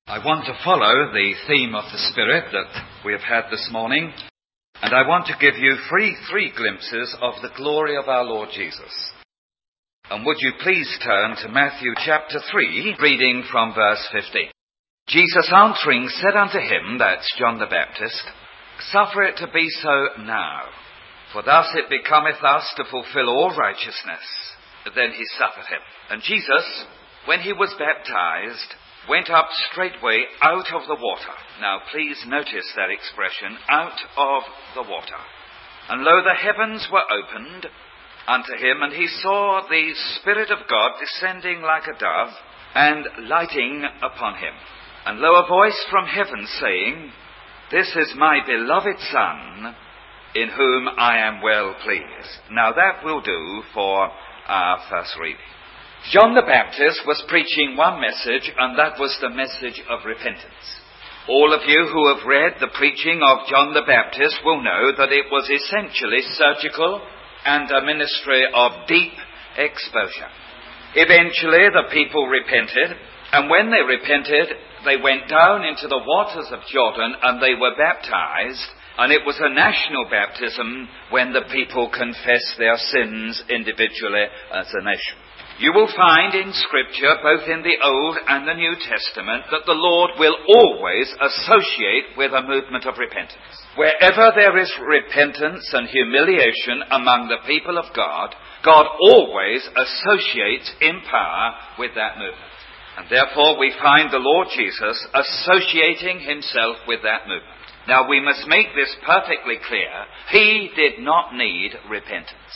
I want to follow the theme of the Spirit that we have had this morning, and I want to give you three glimpses of the glory of our Lord Jesus. And would you please turn to Matthew chapter 3, reading from verse 15. Jesus answering said unto him, that's John the Baptist, Suffer it to be so now, for thus it becometh us to fulfill all righteousness. Then he suffered him. And Jesus, when he was baptized, went up straightway out of the water. Now please notice that expression, out of the water. And lo, the heavens were opened unto him, and he saw the Spirit of God descending like a dove, and lighting upon him. And lo, a voice from heaven saying, This is my beloved Son, in whom I am well pleased. Now that will do for our first reading. John the Baptist was preaching one message, and that was the message of repentance. All of you who have read the preaching of John the Baptist will know that it was essentially surgical and a ministry of deep exposure. Eventually the people repented, and when they repented, they went down into the waters of Jordan and they were baptized, and it was a national baptism when the people confessed their sins individually as a nation. You will find in Scripture, both in the Old and the New Testament, that the Lord will always associate with a movement of repentance. Wherever there is repentance and humiliation among the people of God, God always associates in power with that movement. And therefore we find the Lord Jesus associating himself with that movement. Now we must make this perfectly clear. He did not need repentance,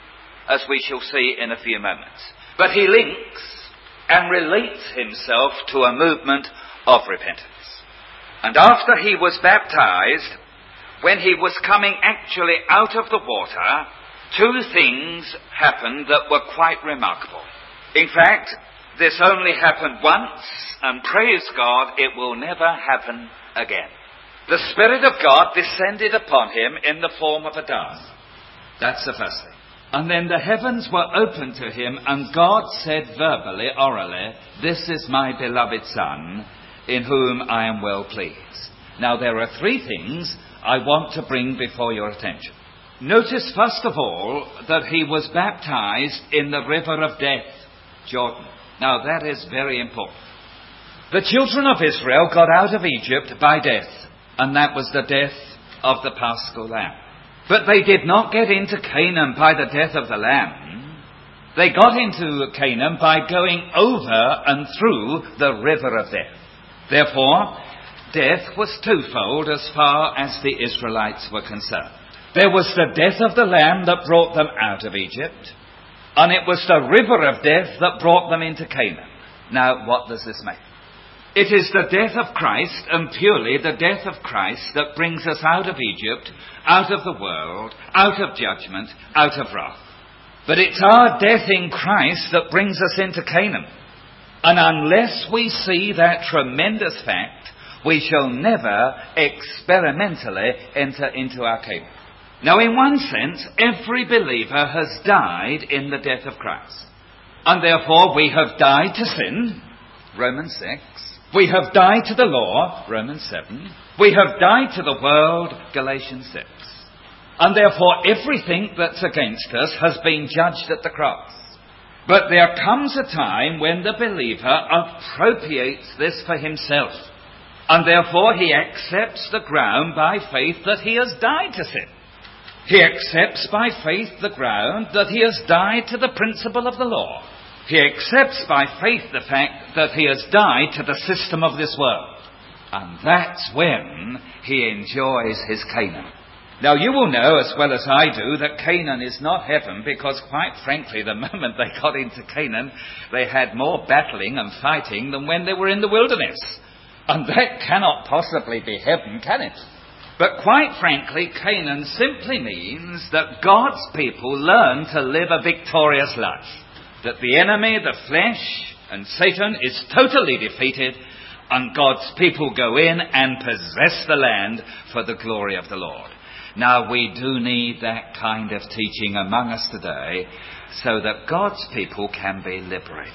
as we shall see in a few moments. But he links and relates himself to a movement of repentance. And after he was baptized, when he was coming actually out of the water, two things happened that were quite remarkable. In fact, this only happened once, and praise God, it will never happen again. The Spirit of God descended upon him in the form of a dove. That's the first thing. And then the heavens were opened to him, and God said verbally, orally, This is my beloved Son, in whom I am well pleased. Now there are three things I want to bring before your attention. Notice first of all that he was baptized in the river of death, Jordan. Now that is very important. The children of Israel got out of Egypt by death, and that was the death of the Paschal Lamb. But they did not get into Canaan by the death of the Lamb. They got into Canaan by going over and through the river of death. Therefore, death was twofold as far as the Israelites were concerned. There was the death of the Lamb that brought them out of Egypt, and it was the river of death that brought them into Canaan. Now, what does this mean? It is the death of Christ, and purely the death of Christ, that brings us out of Egypt, out of the world, out of judgment, out of wrath. But it's our death in Christ that brings us into Canaan. And unless we see that tremendous fact, we shall never experimentally enter into our Canaan. Now, in one sense, every believer has died in the death of Christ. And therefore we have died to sin, Romans 6. We have died to the law, Romans 7. We have died to the world, Galatians 6. And therefore everything that's against us has been judged at the cross. But there comes a time when the believer appropriates this for himself. And therefore he accepts the ground by faith that he has died to sin. He accepts by faith the ground that he has died to the principle of the law. He accepts by faith the fact that he has died to the system of this world. And that's when he enjoys his Canaan. Now you will know as well as I do that Canaan is not heaven, because quite frankly the moment they got into Canaan they had more battling and fighting than when they were in the wilderness. And that cannot possibly be heaven, can it? But quite frankly, Canaan simply means that God's people learn to live a victorious life. That the enemy, the flesh, and Satan is totally defeated, and God's people go in and possess the land for the glory of the Lord. Now, we do need that kind of teaching among us today, so that God's people can be liberated.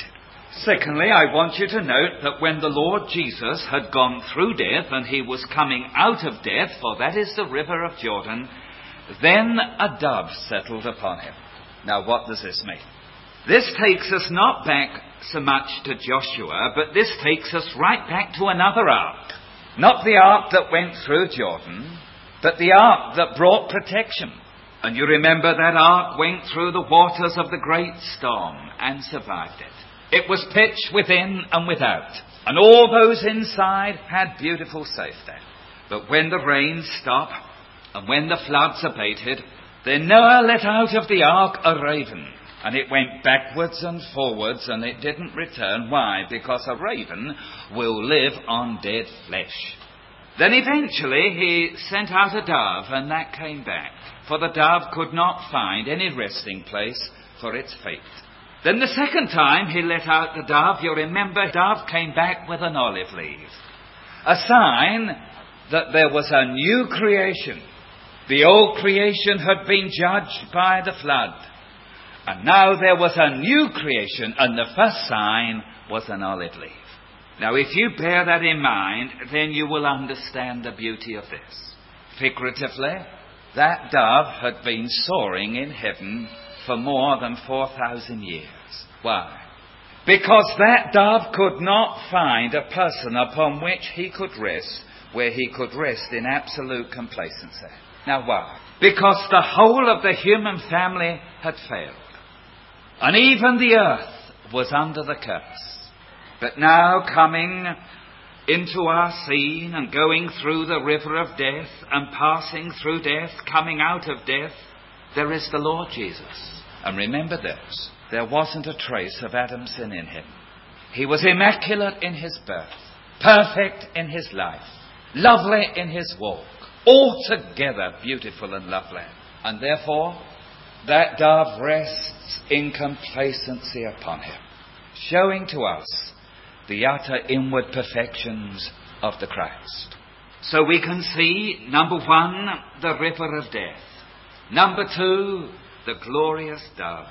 Secondly, I want you to note that when the Lord Jesus had gone through death and he was coming out of death, for that is the river of Jordan, then a dove settled upon him. Now what does this mean? This takes us not back so much to Joshua, but this takes us right back to another ark. Not the ark that went through Jordan, but the ark that brought protection. And you remember that ark went through the waters of the great storm and survived it. It was pitched within and without, and all those inside had beautiful safety. But when the rains stopped, and when the floods abated, then Noah let out of the ark a raven, and it went backwards and forwards, and it didn't return. Why? Because a raven will live on dead flesh. Then eventually he sent out a dove, and that came back, for the dove could not find any resting place for its fate. Then the second time he let out the dove, you remember, the dove came back with an olive leaf, a sign that there was a new creation. The old creation had been judged by the flood, and now there was a new creation, and the first sign was an olive leaf. Now, if you bear that in mind, then you will understand the beauty of this. Figuratively, that dove had been soaring in heaven for more than 4,000 years. Why? Because that dove could not find a person upon which he could rest, where he could rest in absolute complacency. Now why? Because the whole of the human family had failed. And even the earth was under the curse. But now coming into our scene and going through the river of death and passing through death, coming out of death, there is the Lord Jesus. And remember this, there wasn't a trace of Adam's sin in him. He was immaculate in his birth, perfect in his life, lovely in his walk, altogether beautiful and lovely. And therefore, that dove rests in complacency upon him, showing to us the utter inward perfections of the Christ. So we can see, number one, the river of death. Number two, the glorious dove.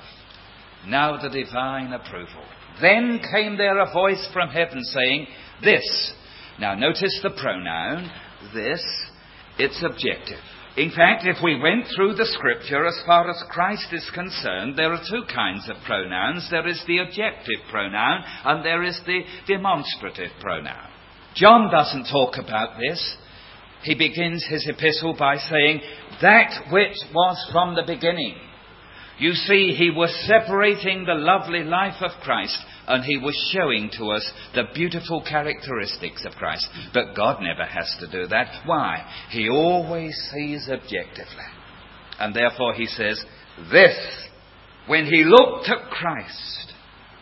Now the divine approval. Then came there a voice from heaven saying, this. Now notice the pronoun, this. It's objective. In fact, if we went through the scripture, as far as Christ is concerned, there are two kinds of pronouns. There is the objective pronoun and there is the demonstrative pronoun. John doesn't talk about this. He begins his epistle by saying, that which was from the beginning. You see, he was separating the lovely life of Christ, and he was showing to us the beautiful characteristics of Christ. But God never has to do that. Why? He always sees objectively. And therefore he says, this, when he looked at Christ,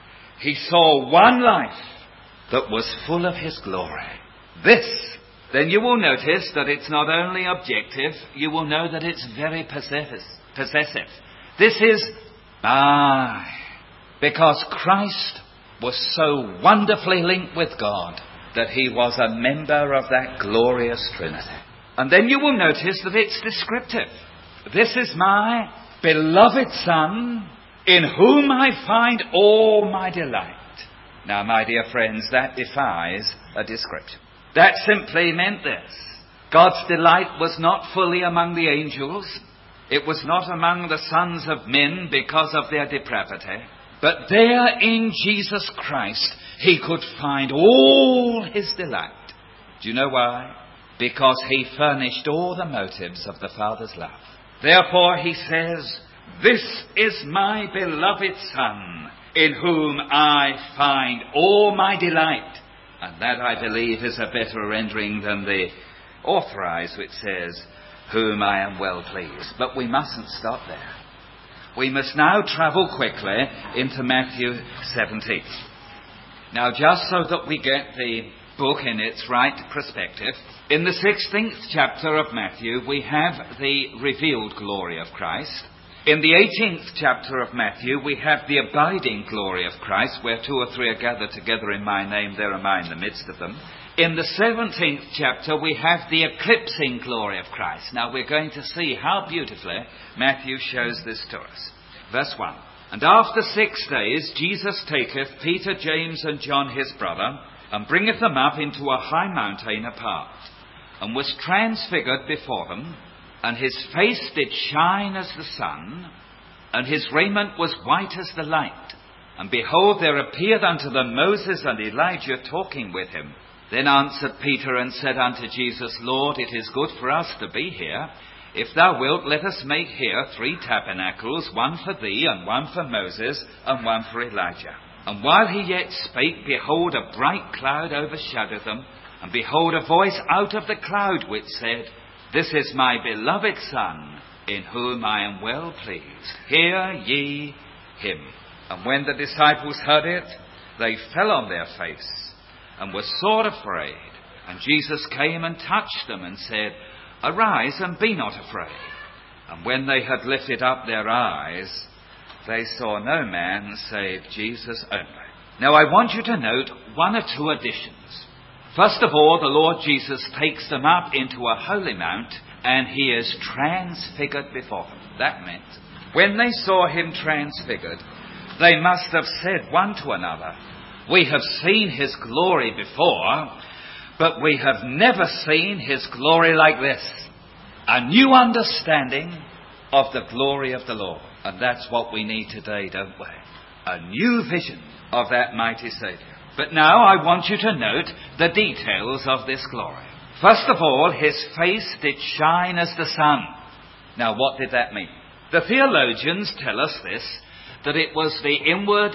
he saw one life that was full of his glory. This, then you will notice that it's not only objective, you will know that it's very possessive. This is I. Because Christ was so wonderfully linked with God that he was a member of that glorious Trinity. And then you will notice that it's descriptive. This is my beloved Son, in whom I find all my delight. Now, my dear friends, that defies a description. That simply meant this. God's delight was not fully among the angels. It was not among the sons of men because of their depravity. But there in Jesus Christ, he could find all his delight. Do you know why? Because he furnished all the motives of the Father's love. Therefore he says, this is my beloved Son, in whom I find all my delight. And that, I believe, is a better rendering than the Authorized, which says, whom I am well pleased. But we mustn't stop there. We must now travel quickly into Matthew 17. Now, just so that we get the book in its right perspective, in the 16th chapter of Matthew, we have the revealed glory of Christ. In the 18th chapter of Matthew, we have the abiding glory of Christ, where 2 or 3 are gathered together in my name, there am I in the midst of them. In the 17th chapter, we have the eclipsing glory of Christ. Now, we're going to see how beautifully Matthew shows this to us. Verse 1. And after 6 days Jesus taketh Peter, James, and John his brother, and bringeth them up into a high mountain apart, and was transfigured before them, and his face did shine as the sun, and his raiment was white as the light. And behold, there appeared unto them Moses and Elijah talking with him. Then answered Peter and said unto Jesus, Lord, it is good for us to be here. If thou wilt, let us make here 3 tabernacles, one for thee, and one for Moses, and one for Elijah. And while he yet spake, behold, a bright cloud overshadowed them, and behold, a voice out of the cloud which said, This is my beloved Son, in whom I am well pleased. Hear ye him. And when the disciples heard it, they fell on their face, and were sore afraid. And Jesus came and touched them, and said, Arise, and be not afraid. And when they had lifted up their eyes, they saw no man save Jesus only. Now I want you to note 1 or 2 additions. First of all, the Lord Jesus takes them up into a holy mount, and he is transfigured before them. That meant, when they saw him transfigured, they must have said one to another, We have seen his glory before, but we have never seen his glory like this. A new understanding of the glory of the Lord. And that's what we need today, don't we? A new vision of that mighty Saviour. But now I want you to note the details of this glory. First of all, his face did shine as the sun. Now what did that mean? The theologians tell us this, that it was the inward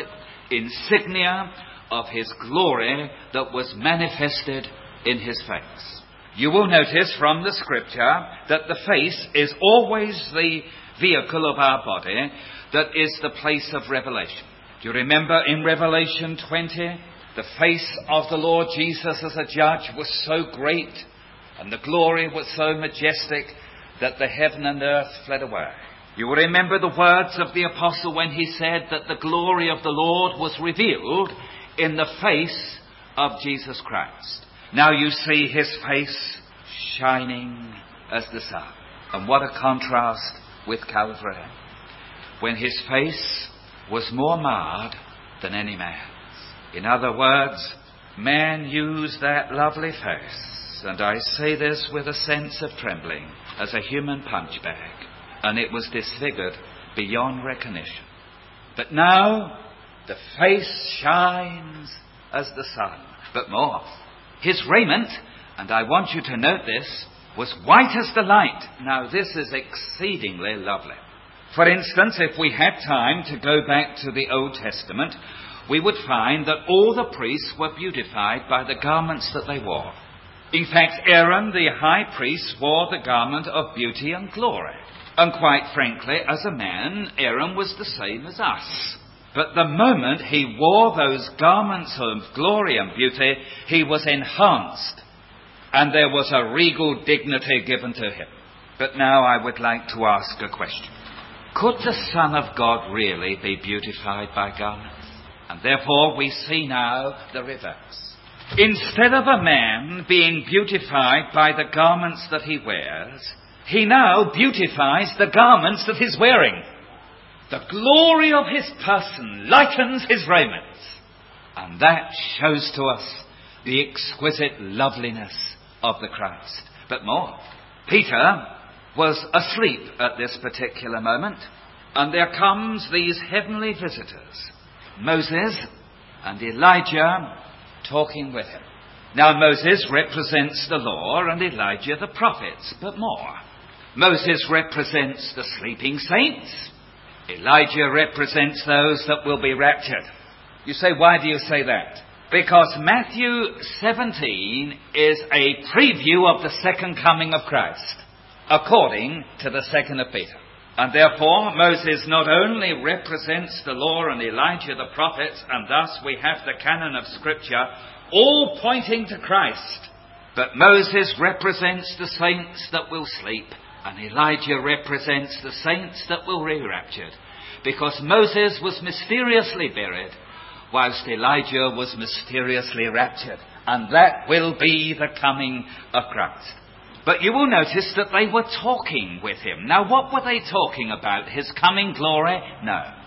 insignia of his glory that was manifested in his face. You will notice from the scripture that the face is always the vehicle of our body that is the place of revelation. Do you remember in Revelation 20, the face of the Lord Jesus as a judge was so great and the glory was so majestic that the heaven and earth fled away. You will remember the words of the apostle when he said that the glory of the Lord was revealed in the face of Jesus Christ. Now you see his face shining as the sun. And what a contrast with Calvary, when his face was more marred than any man's. In other words, man used that lovely face, and I say this with a sense of trembling, as a human punch bag, and it was disfigured beyond recognition. But now the face shines as the sun. But more, his raiment, and I want you to note this, was white as the light. Now this is exceedingly lovely. For instance, if we had time to go back to the Old Testament, we would find that all the priests were beautified by the garments that they wore. In fact, Aaron, the high priest, wore the garment of beauty and glory. And quite frankly, as a man, Aaron was the same as us. But the moment he wore those garments of glory and beauty, he was enhanced, and there was a regal dignity given to him. But now I would like to ask a question. Could the Son of God really be beautified by garments? And therefore we see now the reverse. Instead of a man being beautified by the garments that he wears, he now beautifies the garments that he's wearing. The glory of his person lightens his raiments. And that shows to us the exquisite loveliness of the Christ. But more, Peter was asleep at this particular moment, and there comes these heavenly visitors, Moses and Elijah, talking with him. Now Moses represents the law and Elijah the prophets, but more. Moses represents the sleeping saints. Elijah represents those that will be raptured. You say, why do you say that? Because Matthew 17 is a preview of the second coming of Christ, according to the second of Peter. And therefore, Moses not only represents the law and Elijah the prophets, and thus we have the canon of Scripture, all pointing to Christ, but Moses represents the saints that will sleep, and Elijah represents the saints that will be raptured, because Moses was mysteriously buried, whilst Elijah was mysteriously raptured. And that will be the coming of Christ. But you will notice that they were talking with him. Now what were they talking about? His coming glory? No.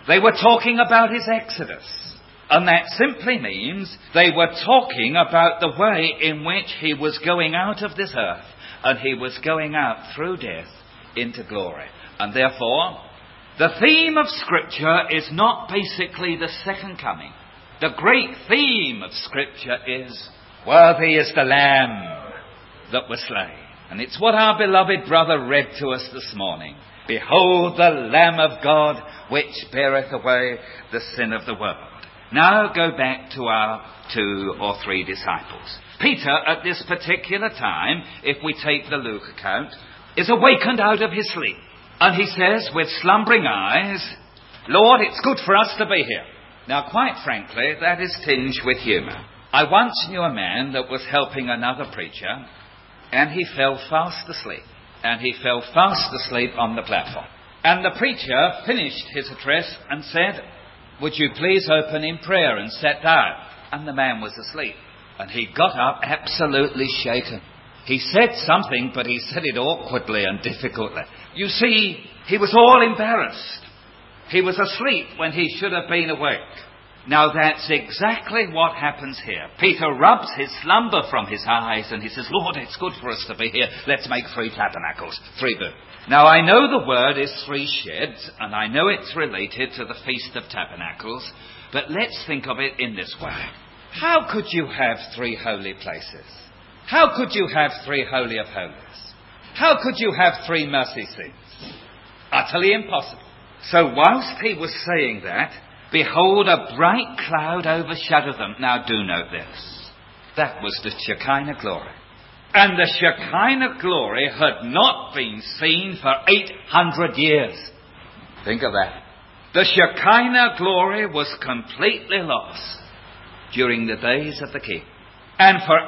They were talking about his exodus. And that simply means they were talking about the way in which he was going out of this earth, and he was going out through death into glory. And therefore, the theme of Scripture is not basically the second coming. The great theme of Scripture is, worthy is the Lamb that was slain. And it's what our beloved brother read to us this morning. Behold the Lamb of God, which beareth away the sin of the world. Now go back to our 2 or 3 disciples. Peter, at this particular time, if we take the Luke account, is awakened out of his sleep. And he says with slumbering eyes, Lord, it's good for us to be here. Now, quite frankly, that is tinged with humour. I once knew a man that was helping another preacher, and he fell fast asleep. And he fell fast asleep on the platform. And the preacher finished his address and said, would you please open in prayer, and sat down? And the man was asleep. And he got up absolutely shaken. He said something, but he said it awkwardly and difficultly. You see, he was all embarrassed. He was asleep when he should have been awake. Now that's exactly what happens here. Peter rubs his slumber from his eyes and he says, Lord, it's good for us to be here. Let's make 3 tabernacles. 3 booths. Now I know the word is 3 sheds, and I know it's related to the Feast of Tabernacles, but let's think of it in this way. How could you have 3 holy places? How could you have 3 holy of holies? How could you have 3 mercy seats? Utterly impossible. So whilst he was saying that, behold, a bright cloud overshadowed them. Now do note this. That was the Shekinah glory. And the Shekinah glory had not been seen for 800 years. Think of that. The Shekinah glory was completely lost during the days of the king. And for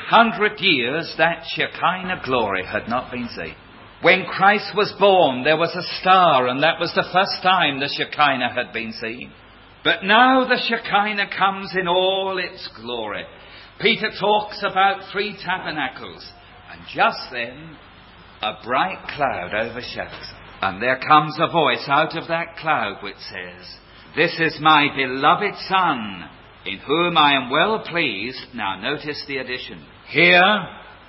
800 years that Shekinah glory had not been seen. When Christ was born, there was a star, and that was the first time the Shekinah had been seen. But now the Shekinah comes in all its glory. Peter talks about 3 tabernacles, and just then a bright cloud overshadows them. And there comes a voice out of that cloud which says, this is my beloved Son, in whom I am well pleased. Now notice the addition. Hear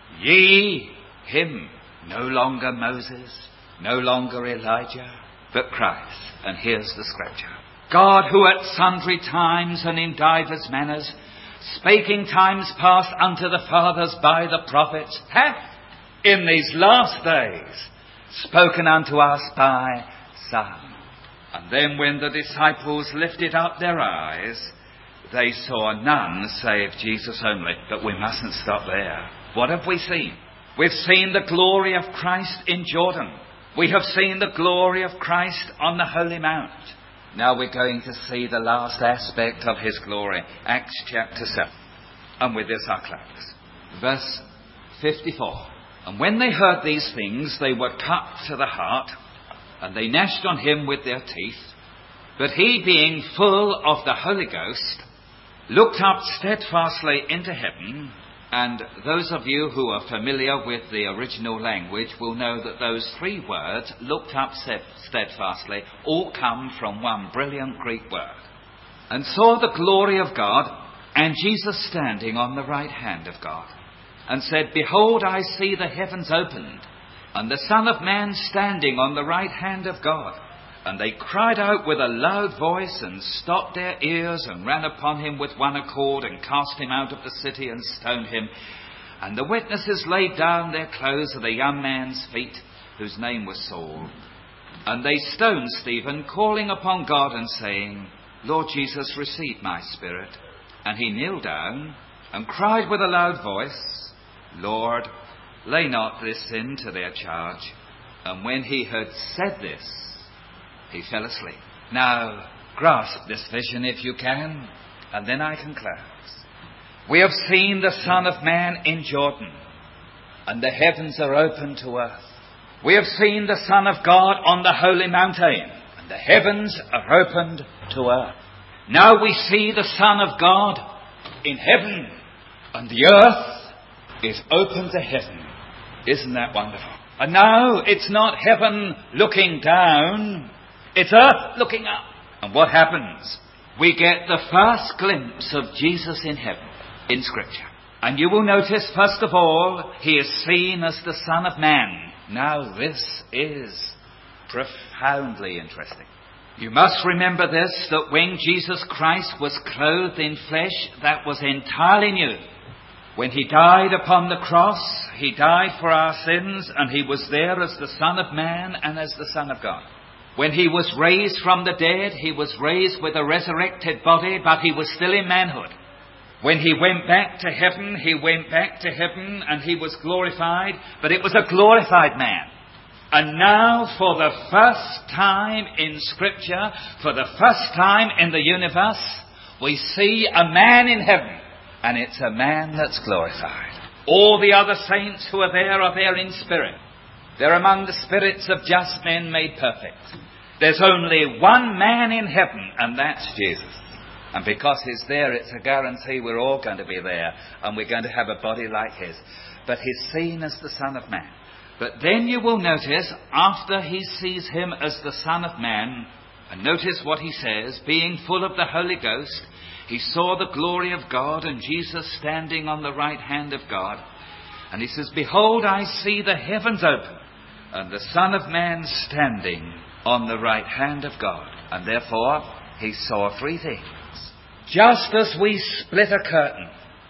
ye him. No longer Moses, no longer Elijah, but Christ. And here's the Scripture. God, who at sundry times and in divers manners spake in times past unto the fathers by the prophets, hath in these last days spoken unto us by Son. And then when the disciples lifted up their eyes, they saw none save Jesus only. But we mustn't stop there. What have we seen? We've seen the glory of Christ in Jordan. We have seen the glory of Christ on the Holy Mount. Now we're going to see the last aspect of his glory. Acts chapter 7. And with this I close. Verse 54. And when they heard these things, they were cut to the heart, and they gnashed on him with their teeth. But he, being full of the Holy Ghost, looked up steadfastly into heaven. And those of you who are familiar with the original language will know that those 3 words, looked up steadfastly, all come from one brilliant Greek word. And saw the glory of God, and Jesus standing on the right hand of God, and said, behold, I see the heavens opened, and the Son of Man standing on the right hand of God. And they cried out with a loud voice, and stopped their ears, and ran upon him with one accord, and cast him out of the city, and stoned him. And the witnesses laid down their clothes at the young man's feet, whose name was Saul. And they stoned Stephen, calling upon God, and saying, Lord Jesus, receive my spirit. And he kneeled down, and cried with a loud voice, Lord, lay not this sin to their charge. And when he had said this, he fell asleep. Now, grasp this vision if you can, and then I can close. We have seen the Son of Man in Jordan, and the heavens are open to earth. We have seen the Son of God on the holy mountain, and the heavens are opened to earth. Now we see the Son of God in heaven, and the earth is open to heaven. Isn't that wonderful? And now it's not heaven looking down, it's earth looking up. And what happens? We get the first glimpse of Jesus in heaven in Scripture. And you will notice, first of all, he is seen as the Son of Man. Now this is profoundly interesting. You must remember this, that when Jesus Christ was clothed in flesh, that was entirely new. When he died upon the cross, he died for our sins, and he was there as the Son of Man and as the Son of God. When he was raised from the dead, he was raised with a resurrected body, but he was still in manhood. When he went back to heaven, and he was glorified, but it was a glorified man. And now, for the first time in Scripture, for the first time in the universe, we see a man in heaven, and it's a man that's glorified. All the other saints who are there in spirit. They're among the spirits of just men made perfect. There's only one man in heaven, and that's Jesus. And because he's there, it's a guarantee we're all going to be there, and we're going to have a body like his. But he's seen as the Son of Man. But then you will notice, after he sees him as the Son of Man, and notice what he says, being full of the Holy Ghost, he saw the glory of God and Jesus standing on the right hand of God. And he says, behold, I see the heavens open, and the Son of Man standing on the right hand of God. And therefore, he saw three things. Just as we split a curtain,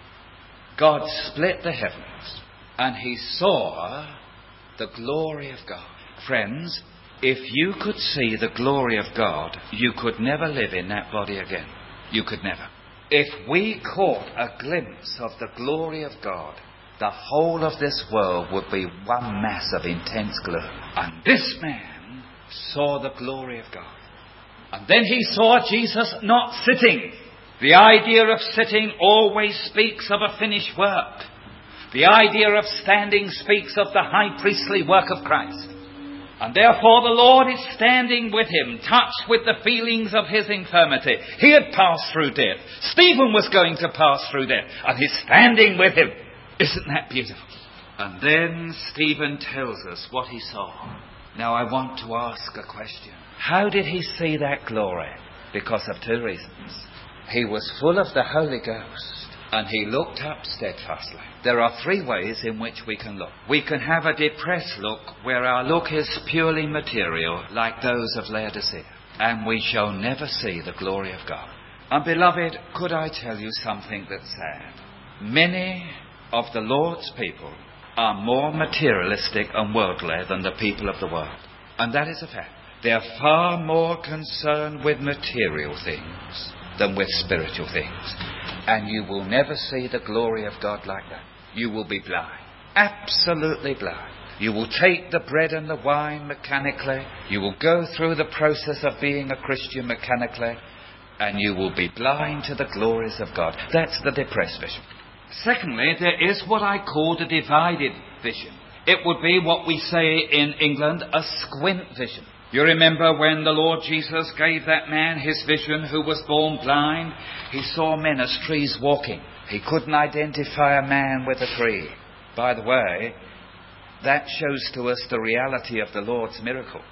God split the heavens, and he saw the glory of God. Friends, if you could see the glory of God, you could never live in that body again. You could never. If we caught a glimpse of the glory of God, the whole of this world would be one mass of intense gloom. And this man saw the glory of God. And then he saw Jesus not sitting. The idea of sitting always speaks of a finished work. The idea of standing speaks of the high priestly work of Christ. And therefore the Lord is standing with him, touched with the feelings of his infirmity. He had passed through death. Stephen was going to pass through death, and he's standing with him. Isn't that beautiful? And then Stephen tells us what he saw. Now I want to ask a question. How did he see that glory? Because of two reasons. He was full of the Holy Ghost, and he looked up steadfastly. There are three ways in which we can look. We can have a depressed look, where our look is purely material, like those of Laodicea, and we shall never see the glory of God. And beloved, could I tell you something that's sad? Many of the Lord's people are more materialistic and worldly than the people of the world. And that is a fact. They're far more concerned with material things than with spiritual things. And you will never see the glory of God like that. You will be blind. Absolutely blind. You will take the bread and the wine mechanically. You will go through the process of being a Christian mechanically. And you will be blind to the glories of God. That's the depressed vision. Secondly, there is what I call the divided vision. It would be what we say in England, a squint vision. You remember when the Lord Jesus gave that man his vision who was born blind? He saw men as trees walking. He couldn't identify a man with a tree. By the way, that shows to us the reality of the Lord's miracle.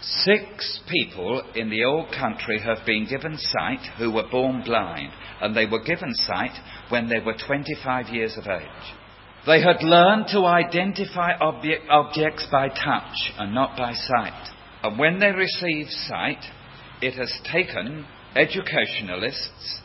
6 people in the old country have been given sight who were born blind, and they were given sight when they were 25 years of age. They had learned to identify objects by touch and not by sight. And when they received sight, it has taken educationalists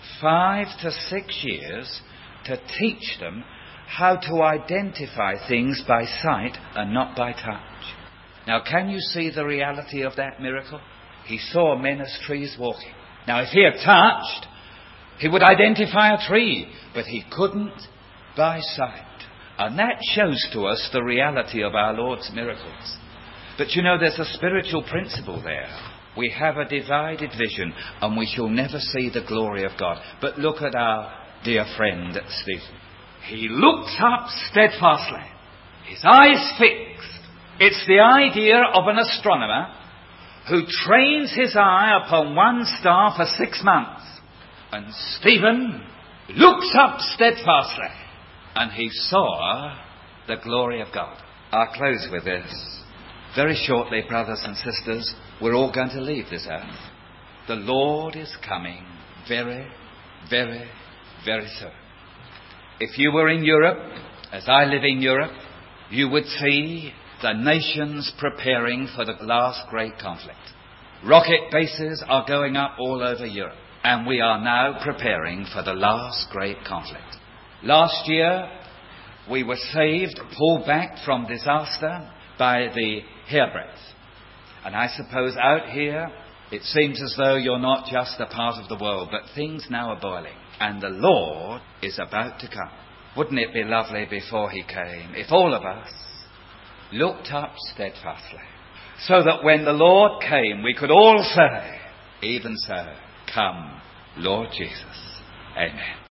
5 to 6 years to teach them how to identify things by sight and not by touch. Now, can you see the reality of that miracle? He saw men as trees walking. Now, if he had touched, he would identify a tree, but he couldn't by sight. And that shows to us the reality of our Lord's miracles. But you know, there's a spiritual principle there. We have a divided vision, and we shall never see the glory of God. But look at our dear friend Stephen. He looks up steadfastly, his eyes fixed. It's the idea of an astronomer who trains his eye upon one star for 6 months. And Stephen looks up steadfastly, and he saw the glory of God. I'll close with this. Very shortly, brothers and sisters, we're all going to leave this earth. the Lord is coming very, very, very soon. If you were in Europe, as I live in Europe, you would see the nations preparing for the last great conflict. Rocket bases are going up all over Europe, and we are now preparing for the last great conflict. Last year, we were saved, pulled back from disaster by the hairbreadth. And I suppose out here, it seems as though you're not just a part of the world, but things now are boiling, and the Lord is about to come. Wouldn't it be lovely before he came if all of us looked up steadfastly, so that when the Lord came, we could all say, even so, come, Lord Jesus. Amen.